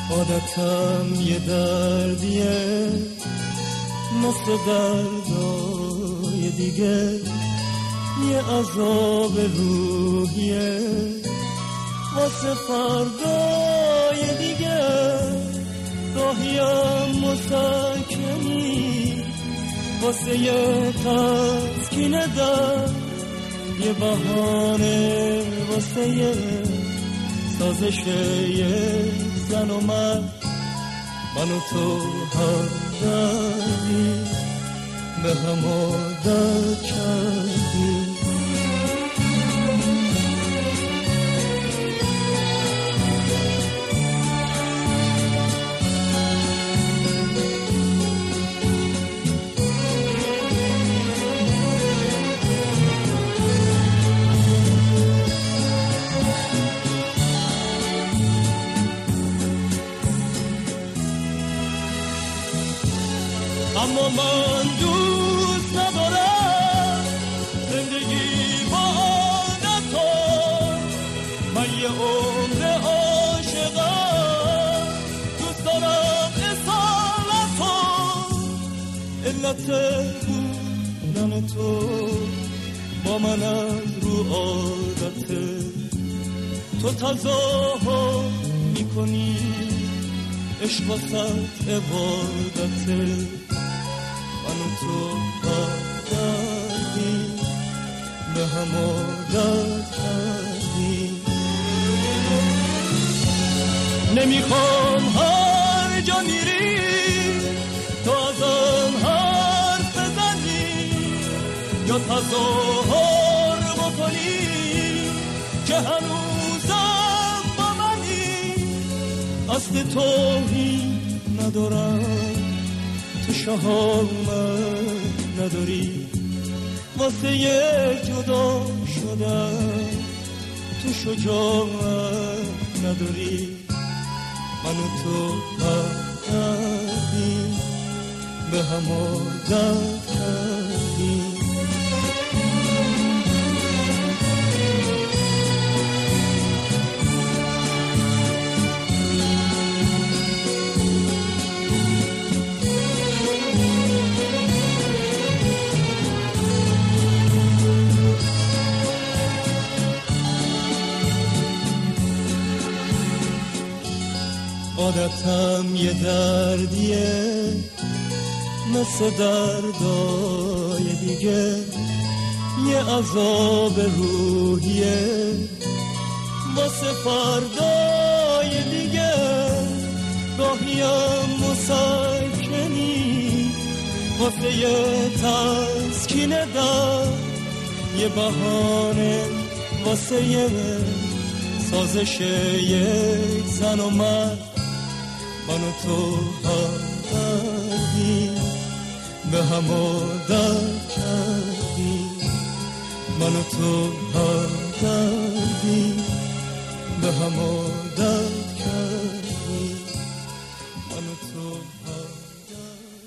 عادتم یه دردیه مثل دردای دیگه، یه عذاب روحیه واسه فردای دیگه. راهیم مسکنی واسه یه تسکین در، یه بهانه واسه یه سازش یه زن و مرد. من و تو هر دردی به هم عادت کردیم. اما من دوست ندارم زندگی با عادت‌ها. من یه عمر عاشقم، دوست دارم اصالت‌ها. علت بودن تو با من از رو عادته. تو تظاهر میکنی عشق واسط عبادته. من و تو عادتیم به هم عادت کردیم. نمیخوام هر جا میری تو از آن حرف بزنی یا تظاهر بکنی که هنوزم با منی. قصد توهین ندارم، تو شهامت نداری واسه یه جدا شدن. تو شجاعت نداری. من و تو عادتیم به هم عادت کردیم. عادتم یه دردیه مثل دردای دیگه، یه عذاب روحیه واسه فردای دیگه. راهیم مسکنی واسه یه تسکین در، یه بهانه واسه یه سازش یک زن و مرد. من و تو عادتیم به هم عادت کردیم. من و تو عادتیم به هم عادت کردیم. من و تو عادت